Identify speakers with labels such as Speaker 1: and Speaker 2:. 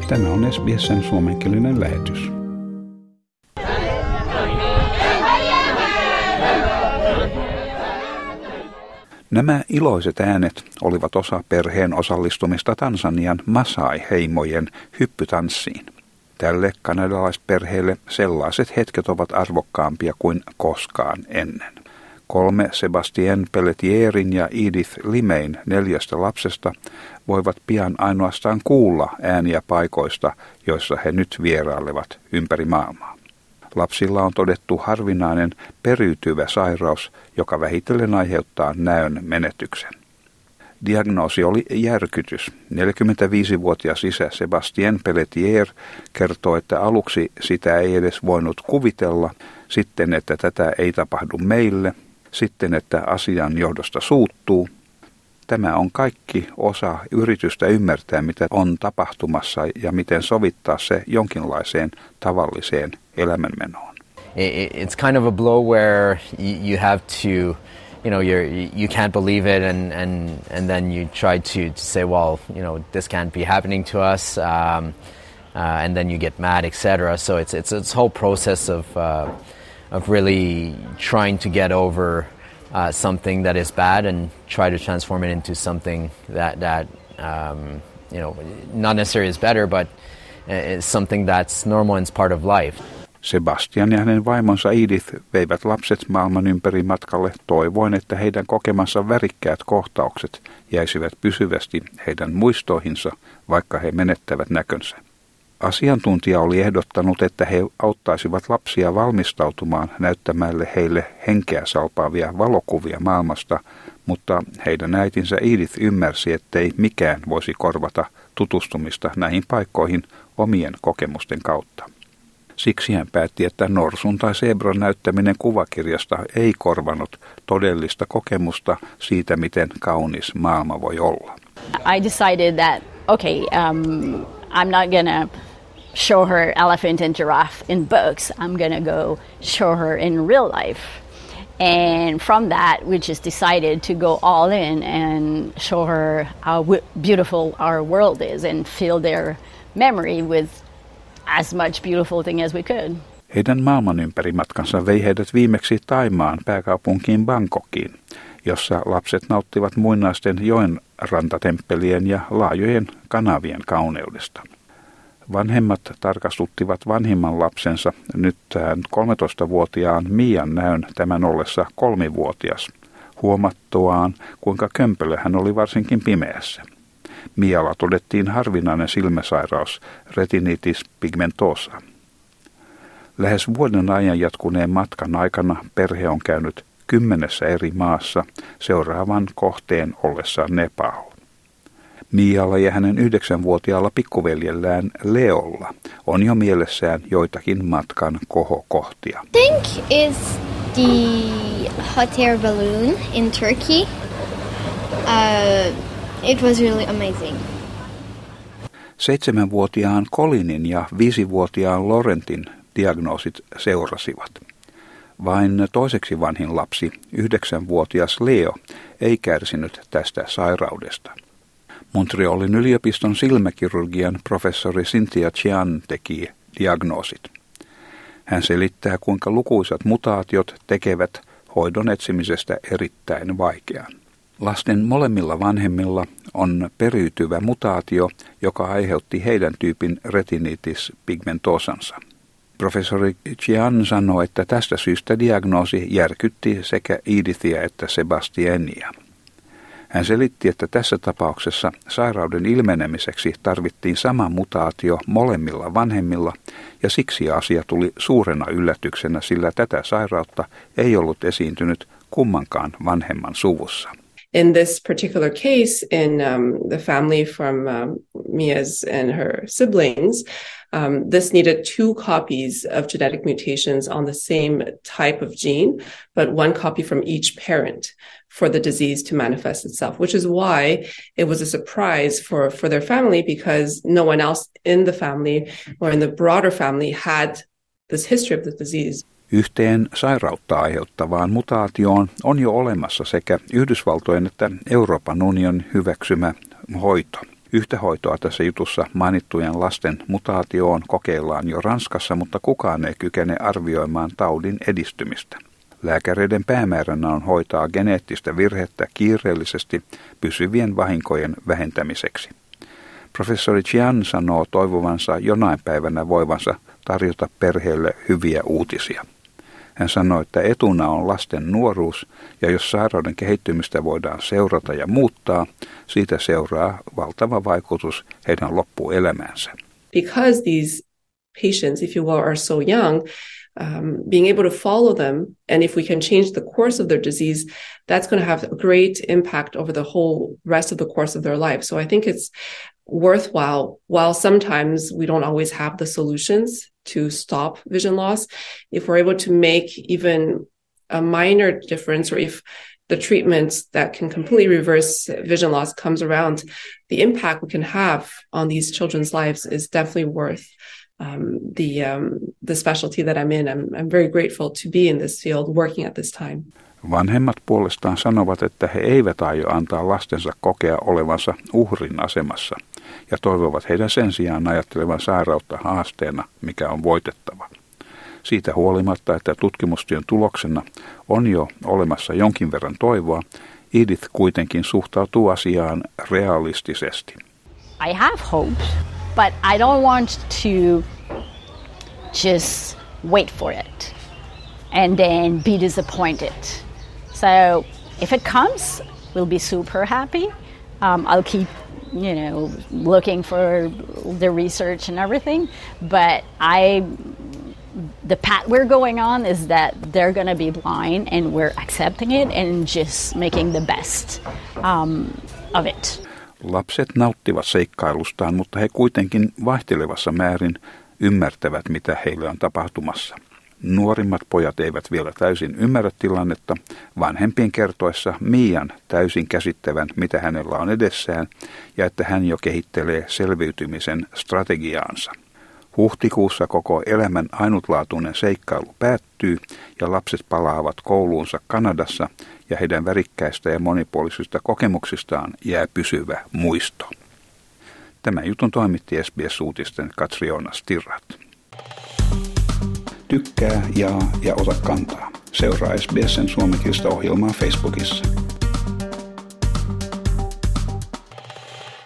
Speaker 1: Tämä on SBS:n suomenkielinen lähetys. Nämä iloiset äänet olivat osa perheen osallistumista Tansanian Masai-heimojen hyppytanssiin. Tälle kanadalaisperheelle sellaiset hetket ovat arvokkaampia kuin koskaan ennen. 3 Sebastien Pelletierin ja Edith Limein 4 lapsesta voivat pian ainoastaan kuulla ääniä paikoista, joissa he nyt vierailevat ympäri maailmaa. Lapsilla on todettu harvinainen periytyvä sairaus, joka vähitellen aiheuttaa näön menetyksen. Diagnoosi oli järkytys. 45-vuotias isä Sebastien Pelletier kertoo, että aluksi sitä ei edes voinut kuvitella, sitten että tätä ei tapahdu meille, sitten että asian johdosta suuttuu. Tämä on kaikki osa yritystä ymmärtää, mitä on tapahtumassa ja miten sovittaa se jonkinlaiseen tavalliseen elämänmenoon.
Speaker 2: It's kind of a blow where you have to, you can't believe it, and then you try to say, well, this can't be happening to us, and then you get mad, etc. So it's a whole process of really trying to get over something that is bad and try to transform it into something that not necessarily is better, but it's something that's normal and it's part of life.
Speaker 1: Sebastian ja hänen vaimonsa Edith veivät lapset maailman ympäri matkalle toivoen, että heidän kokemansa värikkäät kohtaukset jäisivät pysyvästi heidän muistoihinsa, vaikka he menettävät näkönsä. Asiantuntija oli ehdottanut, että he auttaisivat lapsia valmistautumaan näyttämälle heille henkeä salpaavia valokuvia maailmasta, mutta heidän äitinsä Edith ymmärsi, ettei mikään voisi korvata tutustumista näihin paikkoihin omien kokemusten kautta. Siksi hän päätti, että norsun tai zebran näyttäminen kuvakirjasta ei korvanut todellista kokemusta siitä, miten kaunis maailma voi olla.
Speaker 3: I decided that, I'm not gonna show her elephant and giraffe in books. I'm gonna go show her in real life. And from that, we just decided to go all in and show her how beautiful our world is and fill their memory with as much beautiful thing as we could.
Speaker 1: Heidän maailman ympärimatkansa vei heidät viimeksi Thaimaan pääkaupunkiin Bangkokiin, jossa lapset nauttivat muinaisten joen rantatemppelien ja laajojen kanavien kauneudesta. Vanhemmat tarkastuttivat vanhimman lapsensa, nyt 13-vuotiaan Mian näön tämän ollessa 3-vuotias, huomattuaan kuinka kömpelö hän oli varsinkin pimeässä. Mialla todettiin harvinainen silmäsairaus, retinitis pigmentosa. Lähes vuoden ajan jatkuneen matkan aikana perhe on käynyt 10 eri maassa seuraavan kohteen ollessaan Nepal. Mialla ja hänen 9-vuotiaalla pikkuveljellään Leolla on jo mielessään joitakin matkan kohokohtia.
Speaker 4: I think is the hot air balloon in Turkey. It was really amazing.
Speaker 1: 7-vuotiaan Colinin ja 5-vuotiaan Laurentin diagnoosit seurasivat. Vain toiseksi vanhin lapsi, 9-vuotias Leo, ei kärsinyt tästä sairaudesta. Montrealin yliopiston silmäkirurgian professori Cynthia Chian teki diagnoosit. Hän selittää, kuinka lukuisat mutaatiot tekevät hoidon etsimisestä erittäin vaikean. Lasten molemmilla vanhemmilla on periytyvä mutaatio, joka aiheutti heidän tyypin retinitis pigmentosansa. Professori Chian sanoi, että tästä syystä diagnoosi järkytti sekä Edithia että Sebastiania. Hän selitti, että tässä tapauksessa sairauden ilmenemiseksi tarvittiin sama mutaatio molemmilla vanhemmilla ja siksi asia tuli suurena yllätyksenä, sillä tätä sairautta ei ollut esiintynyt kummankaan vanhemman suvussa.
Speaker 5: In this particular case, in the family from Mia's and her siblings, this needed 2 copies of genetic mutations on the same type of gene, but 1 copy from each parent for the disease to manifest itself, which is why it was a surprise for their family, because no one else in the family or in the broader family had this history of the disease.
Speaker 1: Yhteen sairautta aiheuttavaan mutaatioon on jo olemassa sekä Yhdysvaltojen että Euroopan unionin hyväksymä hoito. Yhtä hoitoa tässä jutussa mainittujen lasten mutaatioon kokeillaan jo Ranskassa, mutta kukaan ei kykene arvioimaan taudin edistymistä. Lääkäreiden päämääränä on hoitaa geneettistä virhettä kiireellisesti pysyvien vahinkojen vähentämiseksi. Professori Chian sanoo toivovansa jonain päivänä voivansa tarjota perheelle hyviä uutisia. Hän sanoi, että etuna on lasten nuoruus, ja jos sairauden kehittymistä voidaan seurata ja muuttaa, siitä seuraa valtava vaikutus heidän loppuelämäänsä.
Speaker 5: Because these patients, if you will, are so young, being able to follow them, and if we can change the course of their disease, that's going to have a great impact over the whole rest of the course of their life. So I think it's worthwhile, while sometimes we don't always have the solutions to stop vision loss, if we're able to make even a minor difference, or if the treatments that can completely reverse vision loss comes around, the impact we can have on these children's lives is definitely worth the specialty that I'm in. I'm very grateful to be in this field, working at this time.
Speaker 1: Vanhemmat puolestaan sanovat, että he eivät aio antaa lastensa kokea olevansa uhrin asemassa ja toivovat heidän sen sijaan ajattelevan sairautta haasteena, mikä on voitettava. Siitä huolimatta, että tutkimustyön tuloksena on jo olemassa jonkin verran toivoa, Edith kuitenkin suhtautuu asiaan realistisesti.
Speaker 3: I have hope, but I don't want to just wait for it and then be disappointed. So if it comes, we'll be super happy. I'll keep, looking for the research and everything. But the path we're going on is that they're going to be blind, and we're accepting it and just making the best of it.
Speaker 1: Lapset nauttivat seikkailustaan, mutta he kuitenkin vaihtelevassa määrin ymmärtävät, mitä heille on tapahtumassa. Nuorimmat pojat eivät vielä täysin ymmärrä tilannetta, vanhempien kertoessa Mian täysin käsittävän, mitä hänellä on edessään, ja että hän jo kehittelee selviytymisen strategiaansa. Huhtikuussa koko elämän ainutlaatuinen seikkailu päättyy, ja lapset palaavat kouluunsa Kanadassa, ja heidän värikkäistä ja monipuolisista kokemuksistaan jää pysyvä muisto. Tämän jutun toimitti SBS-uutisten Katriona Stirrat. Tykkää, jaa ja ota kantaa. Seuraa SBS:n suomenkielistä ohjelmaa Facebookissa.